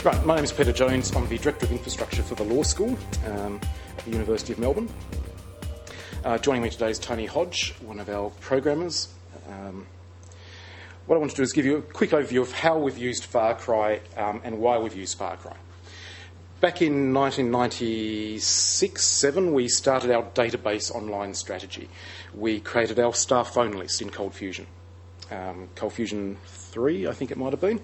Right, my name is Peter Jones. I'm the Director of Infrastructure for the Law School at the University of Melbourne. Joining me today is Tony Hodge, one of our programmers. What I want to do is give you a quick overview of how we've used Far Cry and why we've used Far Cry. Back in 1996-7, we started our database online strategy. We created our staff phone list in Cold Fusion. Cold Fusion 3, I think it might have been.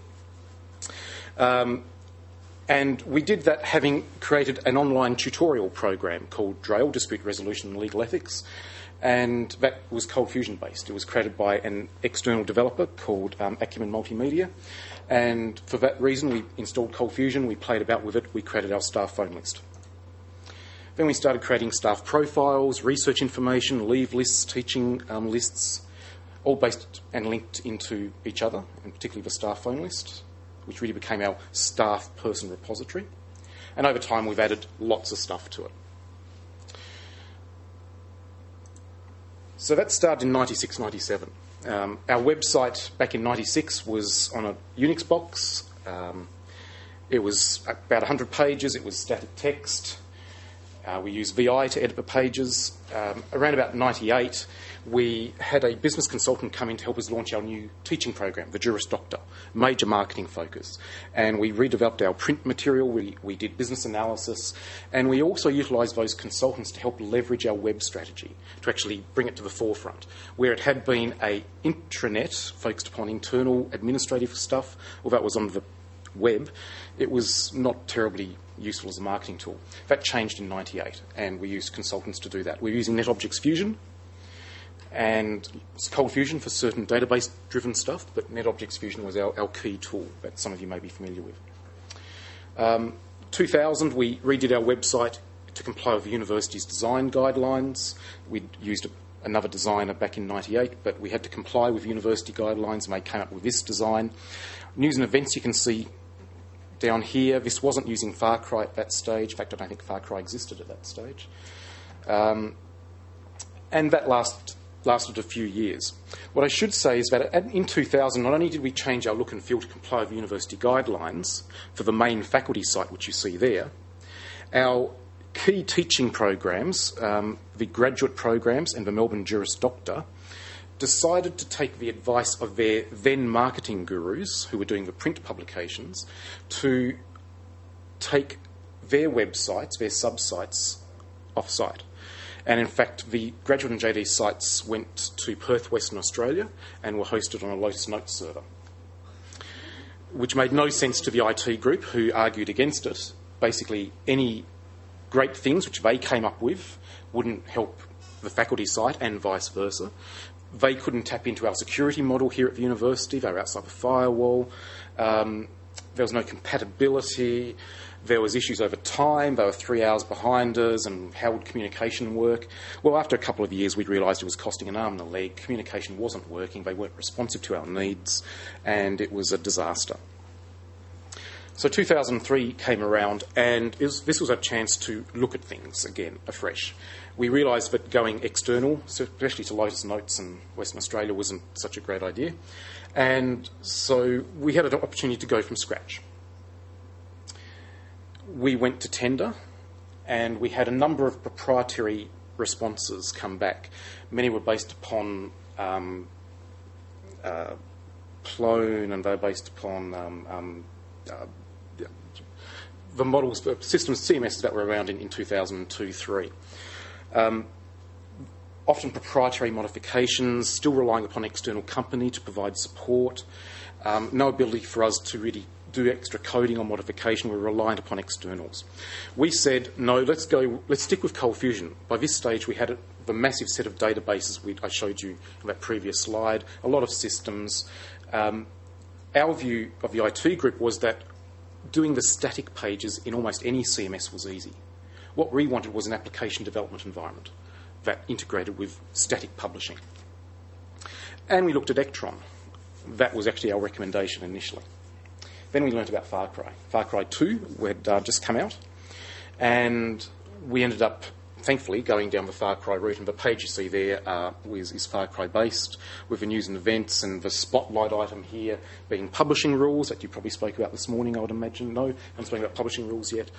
And we did that having created an online tutorial program called DRAIL, Dispute Resolution and Legal Ethics, and that was Cold Fusion based. It was created by an external developer called Acumen Multimedia, and for that reason we installed Cold Fusion, we played about with it, we created our staff phone list. Then we started creating staff profiles, research information, leave lists, teaching lists, all based and linked into each other, and particularly the staff phone list, which really became our staff person repository. And over time, we've added lots of stuff to it. So that started in 96, 97. Our website back in 96 was on a Unix box. It was about 100 pages. It was static text. We used VI to edit the pages. Around about 98, we had a business consultant come in to help us launch our new teaching program, the Juris Doctor, major marketing focus. And we redeveloped our print material, we did business analysis, and we also utilised those consultants to help leverage our web strategy, to actually bring it to the forefront. Where it had been an intranet focused upon internal administrative stuff, or that was on the web, it was not terribly useful as a marketing tool. That changed in 98, and we used consultants to do that. We were using NetObjects Fusion and Cold Fusion for certain database-driven stuff, but NetObjects Fusion was our key tool that some of you may be familiar with. 2000, we redid our website to comply with the university's design guidelines. We'd used another designer back in 98, but we had to comply with university guidelines, and they came up with this design. News and events you can see down here. This wasn't using Far Cry at that stage. In fact, I don't think Far Cry existed at that stage. And that lasted a few years. What I should say is that in 2000, not only did we change our look and feel to comply with university guidelines for the main faculty site, which you see there, our key teaching programs, the graduate programs and the Melbourne Juris Doctor, decided to take the advice of their then marketing gurus, who were doing the print publications, to take their websites, their sub-sites, off-site. And in fact, the graduate and JD sites went to Perth, Western Australia, and were hosted on a Lotus Notes server, which made no sense to the IT group, who argued against it. Basically, any great things which they came up with wouldn't help the faculty site, and vice versa. They couldn't tap into our security model here at the university. They were outside the firewall. There was no compatibility. There was issues over time. They were 3 hours behind us, and how would communication work? Well, after a couple of years, we'd realised it was costing an arm and a leg. Communication wasn't working. They weren't responsive to our needs, and it was a disaster. So 2003 came around, and this was a chance to look at things again, afresh. We realised that going external, especially to Lotus Notes and Western Australia, wasn't such a great idea. And so we had an opportunity to go from scratch. We went to tender, and we had a number of proprietary responses come back. Many were based upon Plone, and they were based upon the models, the systems, CMSs that were around in 2002-3. Often proprietary modifications, still relying upon external company to provide support. No ability for us to really do extra coding or modification. We're reliant upon externals. We said, no, let's stick with Cold Fusion. By this stage, we had the massive set of databases I showed you in that previous slide, a lot of systems. Our view of the IT group was that doing the static pages in almost any CMS was easy. What we wanted was an application development environment that integrated with static publishing. And we looked at Ektron. That was actually our recommendation initially. Then we learnt about Far Cry. Far Cry 2 had just come out, and we ended up thankfully, going down the Far Cry route, and the page you see there is Far Cry based, with the news and events, and the spotlight item here being publishing rules that you probably spoke about this morning, I would imagine. No, I haven't spoken about publishing rules yet.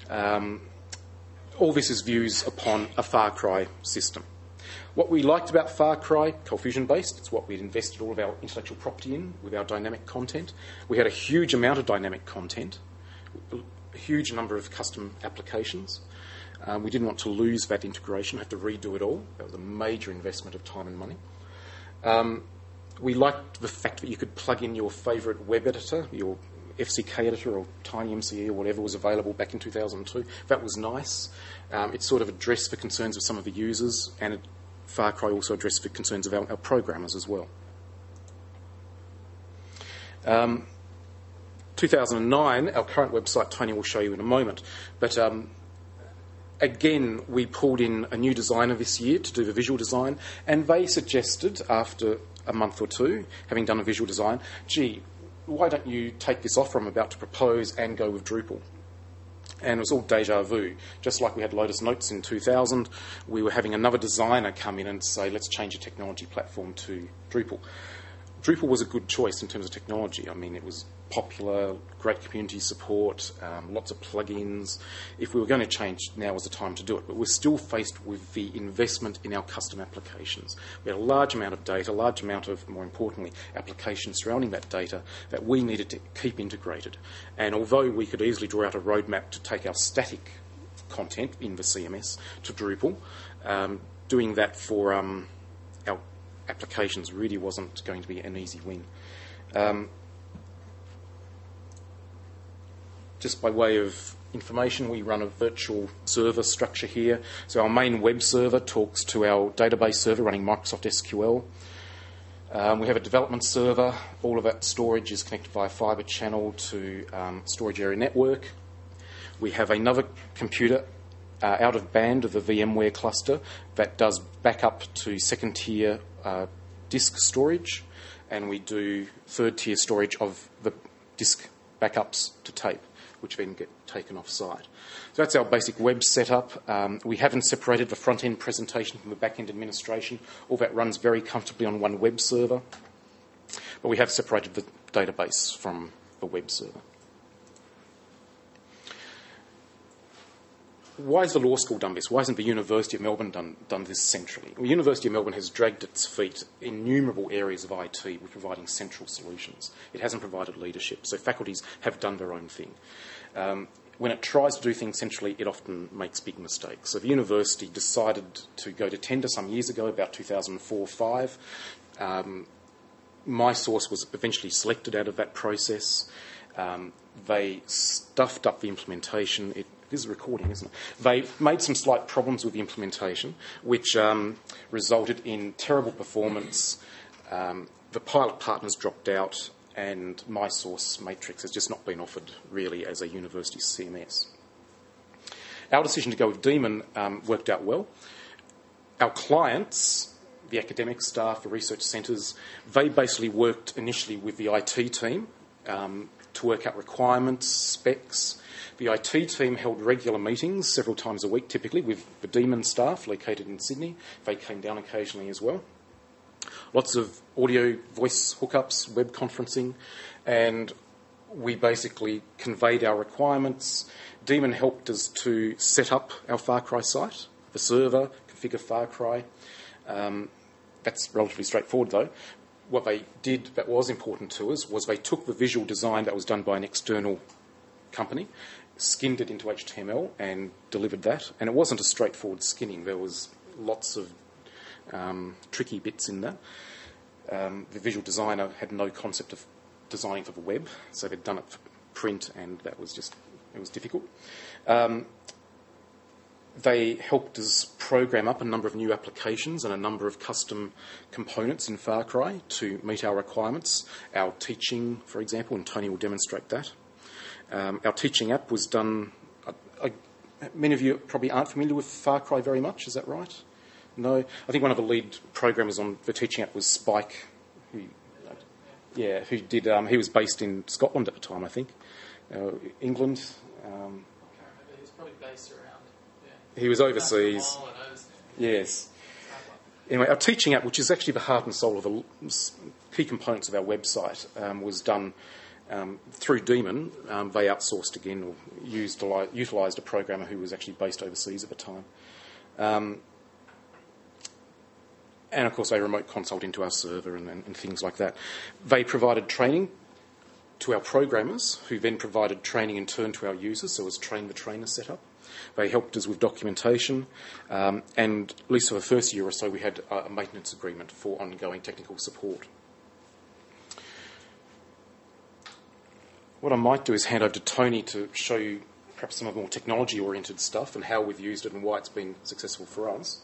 All this is views upon a Far Cry system. What we liked about Far Cry, Cold Fusion based, it's what we'd invested all of our intellectual property in with our dynamic content. We had a huge amount of dynamic content, a huge number of custom applications. We didn't want to lose that integration, have to redo it all. That was a major investment of time and money. We liked the fact that you could plug in your favourite web editor, your FCK editor or TinyMCE or whatever was available back in 2002. That was nice. It sort of addressed the concerns of some of the users, and Far Cry also addressed the concerns of our programmers as well. 2009, our current website, Tony will show you in a moment, but again, we pulled in a new designer this year to do the visual design, and they suggested, after a month or two, having done a visual design, gee, why don't you take this offer I'm about to propose and go with Drupal? And it was all deja vu. Just like we had Lotus Notes in 2000, we were having another designer come in and say, let's change the technology platform to Drupal. Drupal was a good choice in terms of technology. I mean, it was popular, great community support, lots of plugins. If we were going to change, now was the time to do it. But we're still faced with the investment in our custom applications. We had a large amount of data, a large amount of, more importantly, applications surrounding that data that we needed to keep integrated. And although we could easily draw out a roadmap to take our static content in the CMS to Drupal, doing that for our applications really wasn't going to be an easy win. Just by way of information, we run a virtual server structure here. So our main web server talks to our database server running Microsoft SQL. We have a development server. All of that storage is connected via fibre channel to storage area network. We have another computer out of band of the VMware cluster that does backup to second tier disk storage, and we do third tier storage of the disk backups to tape, which then get taken off site. So that's our basic web setup. We haven't separated the front-end presentation from the back-end administration. All that runs very comfortably on one web server. But we have separated the database from the web server. Why has the law school done this? Why hasn't the University of Melbourne done this centrally? Well, the University of Melbourne has dragged its feet in innumerable areas of IT with providing central solutions. It hasn't provided leadership, so faculties have done their own thing. When it tries to do things centrally, it often makes big mistakes. So the university decided to go to tender some years ago, about 2004-05. My source was eventually selected out of that process. They stuffed up the implementation. This is recording, isn't it? They made some slight problems with the implementation, which resulted in terrible performance. The pilot partners dropped out, and my source matrix has just not been offered really as a university CMS. Our decision to go with Daemon worked out well. Our clients, the academic staff, the research centres, they basically worked initially with the IT team to work out requirements, specs. The IT team held regular meetings several times a week, typically, with the Daemon staff located in Sydney. They came down occasionally as well. Lots of audio, voice hookups, web conferencing, and we basically conveyed our requirements. Daemon helped us to set up our Far Cry site, the server, configure Far Cry. That's relatively straightforward, though. What they did that was important to us was they took the visual design that was done by an external company, skinned it into HTML and delivered that. And it wasn't a straightforward skinning. There was lots of tricky bits in that. The visual designer had no concept of designing for the web, so they'd done it for print, and it was difficult. They helped us program up a number of new applications and a number of custom components in Far Cry to meet our requirements. Our teaching, for example, and Tony will demonstrate that. Our teaching app was done... many of you probably aren't familiar with Far Cry very much, is that right? No? I think one of the lead programmers on the teaching app was Spike, who did... he was based in Scotland at the time, I think. England... I can't remember. He was probably based around... He was overseas. Yes. Anyway, our teaching app, which is actually the heart and soul of the key components of our website, was done through Demon. They outsourced again, or utilised a programmer who was actually based overseas at the time. And, of course, they remote consult into our server and things like that. They provided training to our programmers, who then provided training in turn to our users, so it was train-the-trainer setup. They helped us with documentation, and at least for the first year or so, we had a maintenance agreement for ongoing technical support. What I might do is hand over to Tony to show you perhaps some of the more technology-oriented stuff and how we've used it and why it's been successful for us.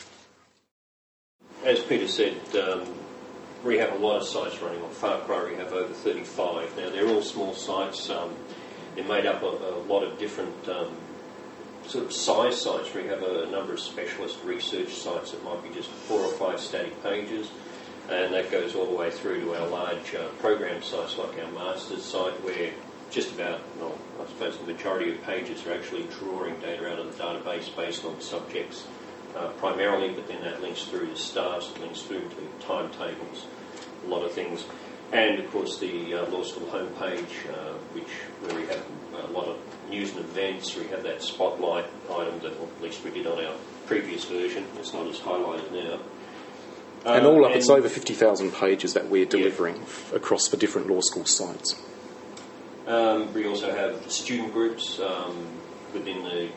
As Peter said, we have a lot of sites running on Far Cry. We have over 35. Now, they're all small sites. They're made up of a lot of different sort of size sites. We have a number of specialist research sites that might be just 4 or 5 static pages, and that goes all the way through to our large program sites like our Masters site, where just about, well, I suppose the majority of pages are actually drawing data out of the database based on subjects primarily, but then that links through to stars, it links through to timetables, a lot of things. And, of course, the Law School homepage, where we have a lot of news and events. We have that spotlight item that, well, at least we did on our previous version. It's not as highlighted now. And all up, it's over 50,000 pages that we're delivering across the different law school sites. We also have student groups within the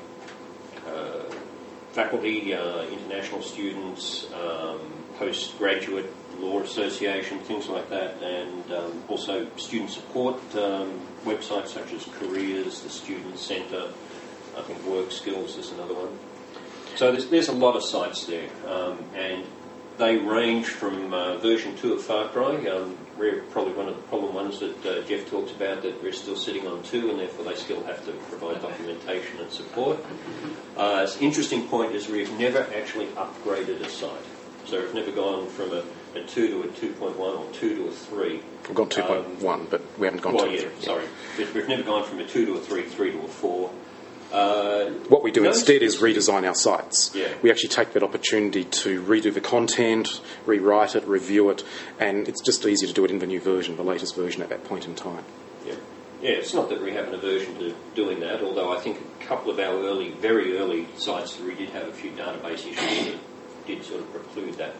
faculty, international students, postgraduate law association, things like that, and also student support websites such as Careers, the Student Centre, I think Work Skills is another one. So there's a lot of sites there, and they range from version 2 of Far Cry. We're probably one of the problem ones that Jeff talks about, that we're still sitting on 2, and therefore they still have to provide documentation and support. An interesting point is we've never actually upgraded a site. So we've never gone from a 2 to a 2.1 or 2 to a 3. We've gone 2.1, but we haven't gone to a 3. Sorry. We've never gone from a 2 to a 3, 3 to a 4. What we do instead is redesign our sites. Yeah. We actually take that opportunity to redo the content, rewrite it, review it, and it's just easier to do it in the new version, the latest version at that point in time. Yeah, it's not that we have an aversion to doing that, although I think a couple of our very early sites, we did have a few database issues that did sort of preclude that.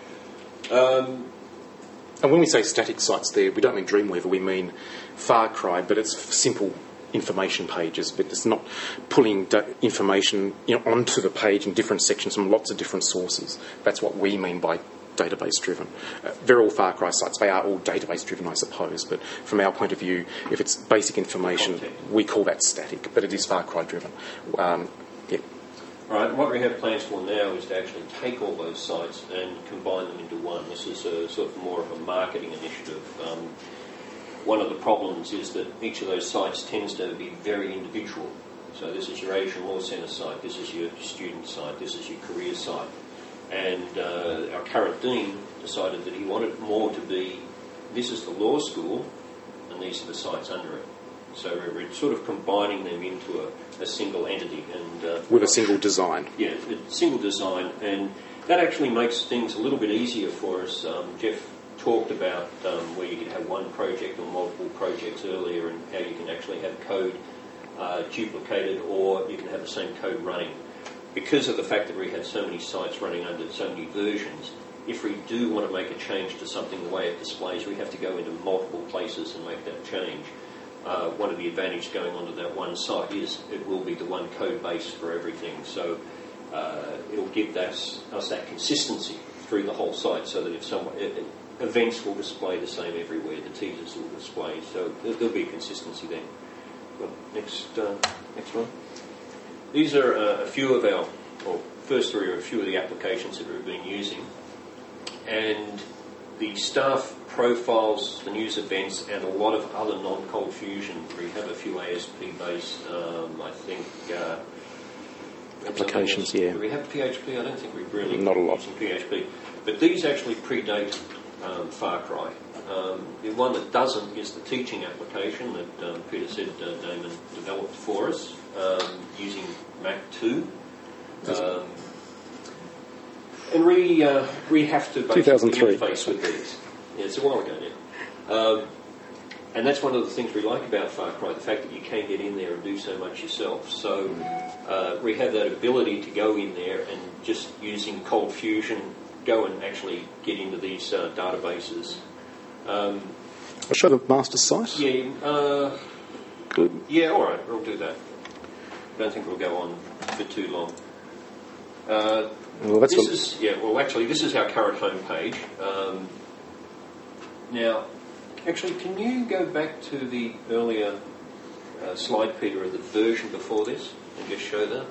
And when we say static sites there, we don't mean Dreamweaver, we mean Far Cry, but it's simple information pages, but it's not pulling information onto the page in different sections from lots of different sources. That's what we mean by database-driven. They're all Far Cry sites. They are all database-driven, I suppose, but from our point of view, if it's basic information, we call that static, but it is Far Cry-driven. Right, what we have plans for now is to actually take all those sites and combine them into one. This is a sort of more of a marketing initiative. One of the problems is that each of those sites tends to be very individual. So this is your Asian Law Centre site, this is your student site, this is your career site. And our current dean decided that he wanted more to be, this is the law school, and these are the sites under it. So we're sort of combining them into a single entity. And with a single design. Yeah, a single design. And that actually makes things a little bit easier for us. Jeff talked about where you can have one project or multiple projects earlier, and how you can actually have code duplicated, or you can have the same code running. Because of the fact that we have so many sites running under so many versions, if we do want to make a change to something, the way it displays, we have to go into multiple places and make that change. One of the advantages going onto that one site is it will be the one code base for everything. So it'll give us that consistency through the whole site, so that if someone... events will display the same everywhere, the teasers will display, so there'll be consistency there. Well, next one. These are a few of our, well, first three are a few of the applications that we've been using, and the staff profiles, the news events, and a lot of other non-Cold Fusion. We have a few ASP-based, I think... applications, yeah. Do we have PHP? I don't think we really... Not a lot. PHP. But these actually predate Far Cry. The one that doesn't is the teaching application that Peter said Damon developed for us using Mac 2. And we have to basically 2003. interface with these. Yeah, it's a while ago now. And that's one of the things we like about Far Cry, the fact that you can get in there and do so much yourself. So we have that ability to go in there and just using Cold Fusion, go and actually get into these databases. I'll show the master site. Yeah. Good. Yeah, all right, we'll do that. I don't think we'll go on for too long. Well, this is our current homepage. Now, actually, can you go back to the earlier slide, Peter, of the version before this and just show that?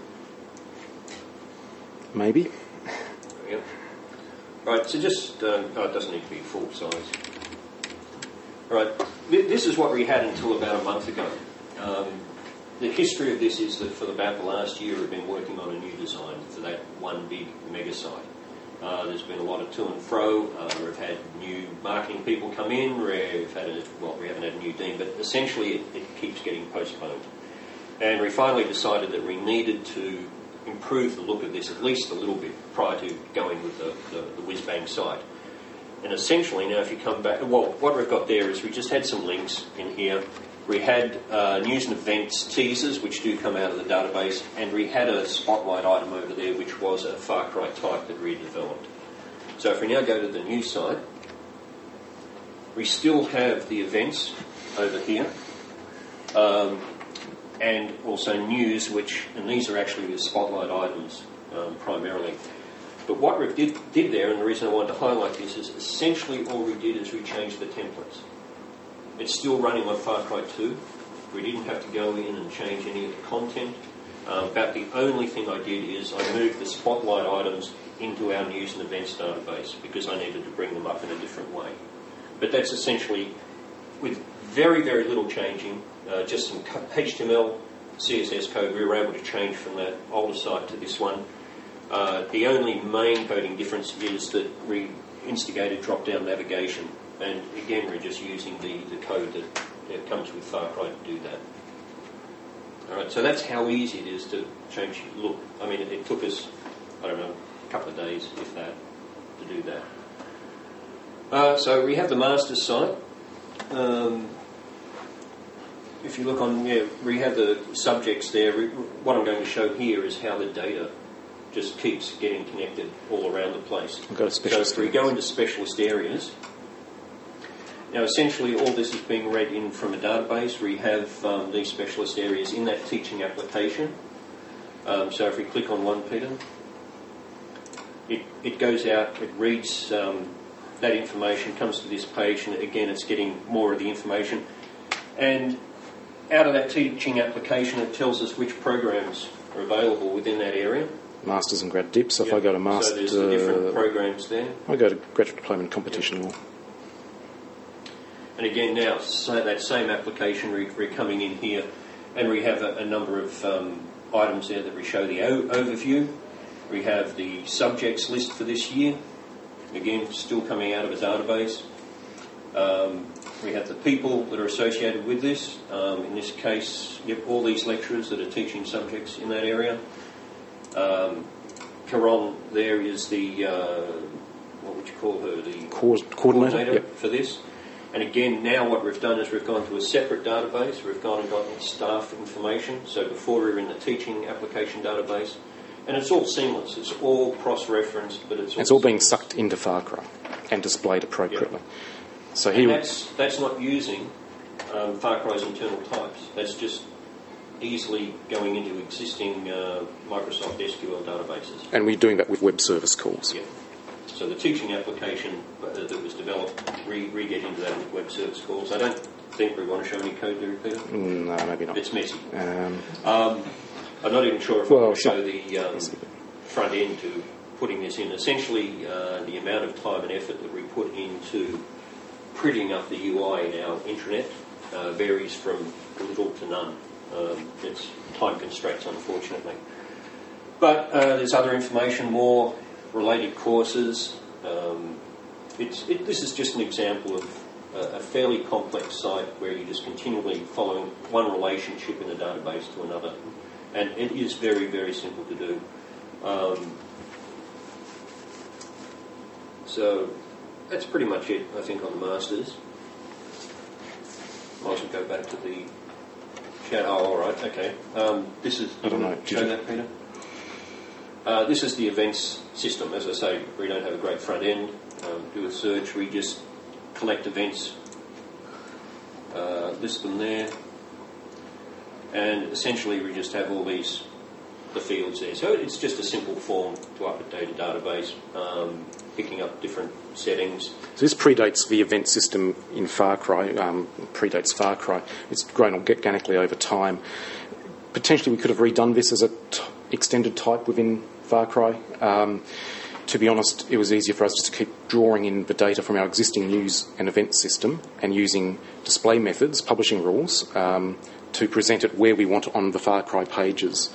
Maybe. Yep. Right, so just, it doesn't need to be full size. Right, this is what we had until about a month ago. The history of this is that for about the last year we've been working on a new design for that one big mega site. There's been a lot of to and fro. We've had new marketing people come in. We haven't had a new dean, but essentially it keeps getting postponed. And we finally decided that we needed to improve the look of this at least a little bit prior to going with the whiz-bang site. And essentially now if you come back, what we've got there is we just had some links in here. We had news and events teasers, which do come out of the database, and we had a spotlight item over there, which was a Far Cry type that we had developed. So if we now go to the news site, we still have the events over here, and also news, and these are actually the spotlight items primarily. But what we did there, and the reason I wanted to highlight this, is essentially all we did is we changed the templates. It's still running on Far Cry 2. We didn't have to go in and change any of the content. About the only thing I did is I moved the spotlight items into our news and events database because I needed to bring them up in a different way. But that's essentially, with very, very little changing, just some HTML, CSS code, we were able to change from that older site to this one. The only main coding difference is that we instigated drop-down navigation. And again, we're just using the code that comes with Far Cry to do that. Alright, so that's how easy it is to change look. I mean, it took us, I don't know, a couple of days, if that, to do that. So we have the master site. If you look on, we have the subjects there. What I'm going to show here is how the data just keeps getting connected all around the place. So if we go into specialist areas, now essentially all this is being read in from a database. We have these specialist areas in that teaching application. So if we click on one, Peter, it goes out, it reads that information, comes to this page, and again it's getting more of the information. And out of that teaching application it tells us which programs are available within that area. Masters and grad dip. So if I go to master, so there's the different programs there. I go to graduate diploma and competition law. And again now, so that same application, we're coming in here, and we have a number of items there that we show the overview. We have the subjects list for this year, again still coming out of a database. We have the people that are associated with this. In this case, all these lecturers that are teaching subjects in that area. Caron there is the, what would you call her? The coordinator for this. And again, now what we've done is we've gone to a separate database. We've gone and gotten staff information. So before we were in the teaching application database. And it's all seamless. It's all cross-referenced, but it's all being sucked into Far Cry and displayed appropriately. Yep. So here that's not using Far Cry's internal types. That's just easily going into existing Microsoft SQL databases. And we're doing that with web service calls. Yeah. So the teaching application that was developed, we get into that with web service calls. I don't think we want to show any code there, Peter. No, maybe not. It's messy. I'm not even sure if I want to show the front end to putting this in. Essentially, the amount of time and effort that we put into prettying up the UI in our intranet varies from little to none. It's time constraints, unfortunately. But there's other information, more related courses. This is just an example of a fairly complex site where you're just continually following one relationship in a database to another. And it is very, very simple to do. So that's pretty much it, I think, on the masters. Might as well go back to the chat. Oh, all right, okay. This is. I don't know. Show that, Peter. This is the events system. As I say, we don't have a great front end. Do a search. We just collect events, list them there, and essentially we just have all the fields there. So it's just a simple form to update a database, picking up different settings. So this predates the event system in Far Cry, predates Far Cry. It's grown organically over time. Potentially we could have redone this as a extended type within Far Cry. To be honest, it was easier for us just to keep drawing in the data from our existing news and event system and using display methods, publishing rules, to present it where we want on the Far Cry pages.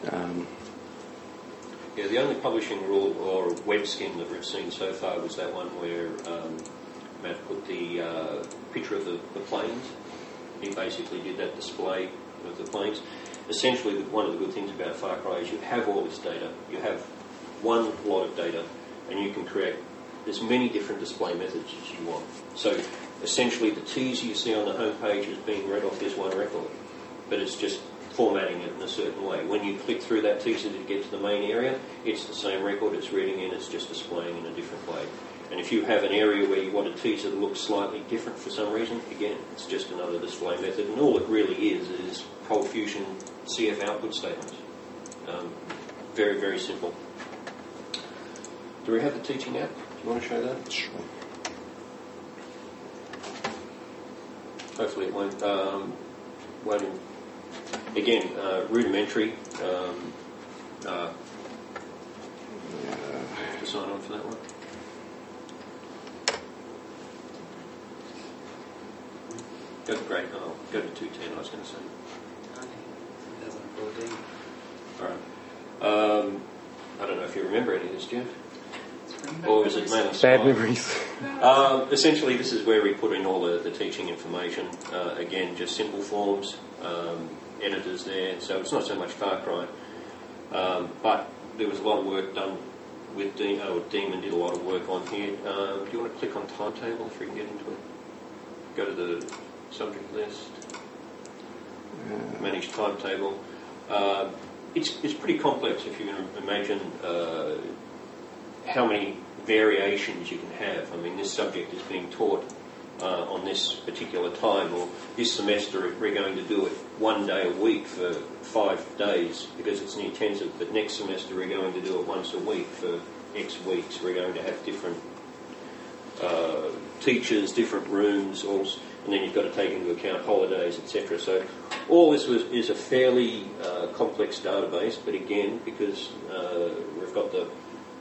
Yeah, the only publishing rule or web scheme that we've seen so far was that one where Matt put the picture of the planes. He basically did that display of the planes. Essentially, one of the good things about Far Cry is you have all this data. You have one lot of data, and you can create as many different display methods as you want. So essentially, the teaser you see on the home page is being read off this one record, but it's just formatting it in a certain way. When you click through that teaser to get to the main area, it's the same record it's reading in, it's just displaying in a different way. And if you have an area where you want a teaser that looks slightly different for some reason, again, it's just another display method. And all it really is Cold Fusion CF output statements. Very, very simple. Do we have the teaching app? Do you want to show that? Sure. Hopefully it won't. Again, rudimentary. To sign on for that one. Go to grade. Oh, go to 210. I was going to say. 2014. All right. I don't know if you remember any of this, Jeff. Or is it mainly Bad memories? Essentially, this is where we put in all the teaching information. Again, just simple forms, editors there. So it's not so much Far Cry. But there was a lot of work done with Demon did a lot of work on here. Do you want to click on timetable if we can get into it? Go to the subject list. Manage timetable. It's pretty complex if you can imagine how many variations you can have. I mean, this subject is being taught on this particular time, or this semester we're going to do it 1 day a week for 5 days because it's an intensive, but next semester we're going to do it once a week for X weeks. We're going to have different teachers, different rooms, and then you've got to take into account holidays, etc. So all this is a fairly complex database, but again, because we've got the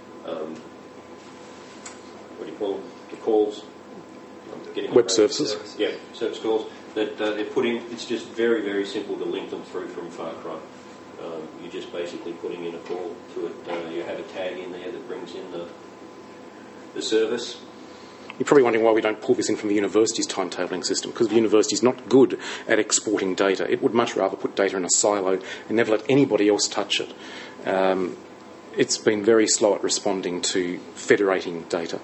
what do you call them? The calls? Web services. Yeah, service calls that they're put in. It's just very, very simple to link them through from Far Cry. You're just basically putting in a call to it. You have a tag in there that brings in the service. You're probably wondering why we don't pull this in from the university's timetabling system, because the university's not good at exporting data. It would much rather put data in a silo and never let anybody else touch it. It's been very slow at responding to federating data.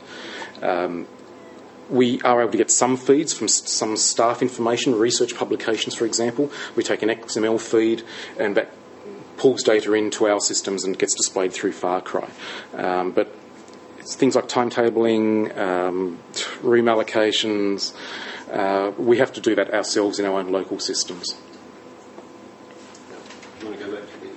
We are able to get some feeds from some staff information, research publications, for example. We take an XML feed and that pulls data into our systems and gets displayed through Far Cry. But it's things like timetabling, room allocations, we have to do that ourselves in our own local systems. Do you want to go back to the...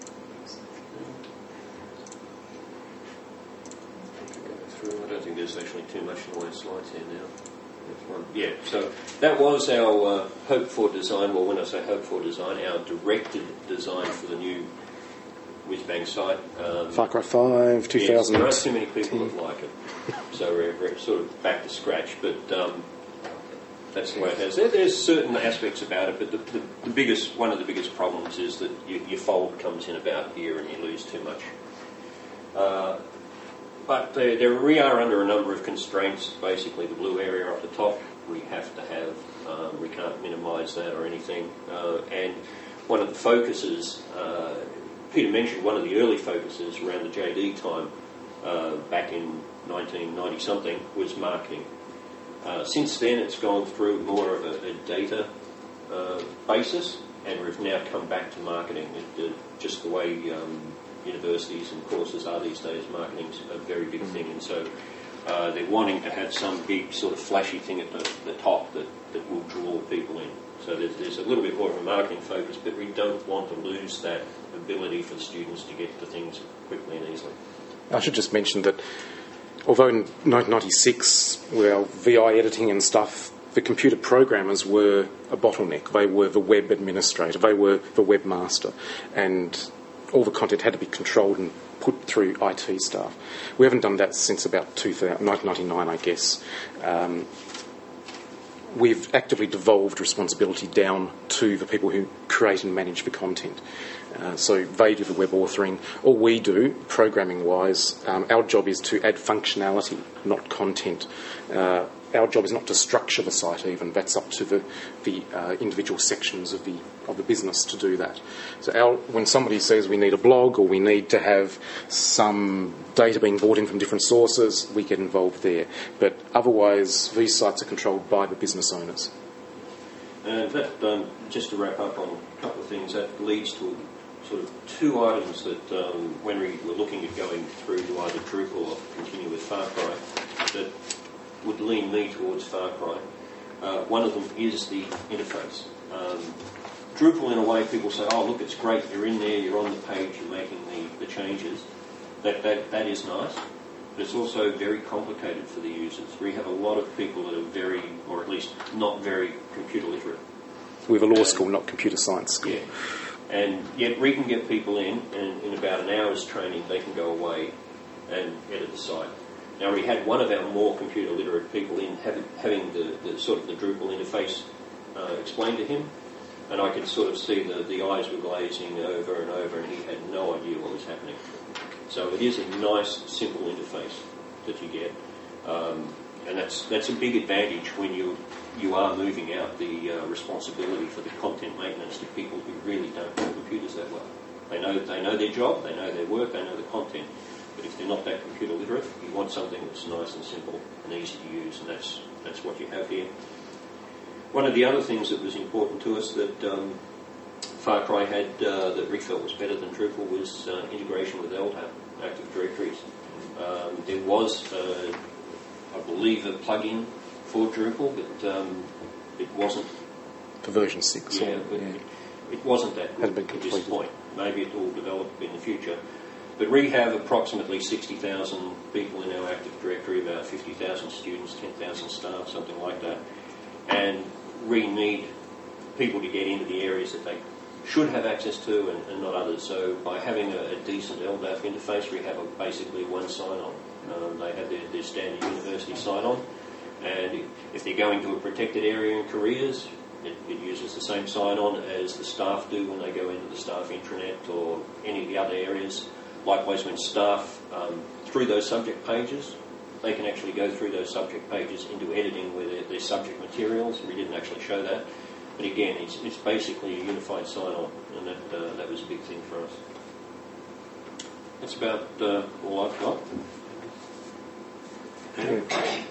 I don't think there's actually too much in the way of slides here now. Yeah, so that was our hope for design. Well, when I say hope for design, our directed design for the new Whizbang site. Far Cry 5, 2000. Yes, there aren't too many people that like it, so we're sort of back to scratch. But that's the way it has. There's certain aspects about it, but one of the biggest problems is that your fold comes in about here and you lose too much. But we are under a number of constraints. Basically, the blue area up the top, we have to have. We can't minimise that or anything. And one of the focuses Peter mentioned one of the early focuses around the JD time back in 1990-something was marketing. Since then, it's gone through more of a data basis, and we've now come back to marketing. Just the way universities and courses are these days, marketing's a very big thing, and so they're wanting to have some big sort of flashy thing at the top that will draw people in. So there's a little bit more of a marketing focus, but we don't want to lose that ability for the students to get to things quickly and easily. I should just mention that although in 1996, well, VI editing and stuff, the computer programmers were a bottleneck. They were the web administrator. They were the webmaster. And all the content had to be controlled and put through IT staff. We haven't done that since about 1999, I guess. We've actively devolved responsibility down to the people who create and manage the content. So they do the web authoring. All we do, programming-wise, our job is to add functionality, not content. Our job is not to structure the site even. That's up to the individual sections of the business to do that. So when somebody says we need a blog or we need to have some data being brought in from different sources, we get involved there. But otherwise, these sites are controlled by the business owners. And that, just to wrap up on a couple of things, that leads to sort of two items that when we were looking at going through to either Drupal or continue with FarCry, that would lean me towards FarCry. One of them is the interface. Drupal, in a way, people say, oh, look, it's great, you're in there, you're on the page, you're making the changes. That is nice, but it's also very complicated for the users. We have a lot of people that are very, or at least not very, computer literate. We have a law school, not computer science school. Yeah. And yet we can get people in, and in about an hour's training, they can go away and edit the site. Now, we had one of our more computer literate people in having the sort of the Drupal interface explained to him, and I could sort of see the eyes were glazing over and over, and he had no idea what was happening. So it is a nice, simple interface that you get, and that's a big advantage when you are moving out the responsibility for the content maintenance to people who really don't know computers that well. They know their job, they know their work, they know the content. But if they're not that computer literate, you want something that's nice and simple and easy to use, and that's what you have here. One of the other things that was important to us that FarCry had that we felt was better than Drupal was integration with LDAP, Active Directories. There was, I believe, a plugin for Drupal, but it wasn't... For version 6. Yeah, but it wasn't that good at this point. Maybe it will develop in the future. But we have approximately 60,000 people in our Active Directory, about 50,000 students, 10,000 staff, something like that. And we need people to get into the areas that they should have access to and not others. So by having a decent LDAP interface, we have basically one sign-on. They have their standard university sign-on. And if they're going to a protected area in careers, it uses the same sign-on as the staff do when they go into the staff intranet or any of the other areas. Likewise, when staff, through those subject pages, they can actually go through those subject pages into editing with their subject materials. We didn't actually show that. But again, it's basically a unified sign-on, and that was a big thing for us. That's about all I've got. Okay.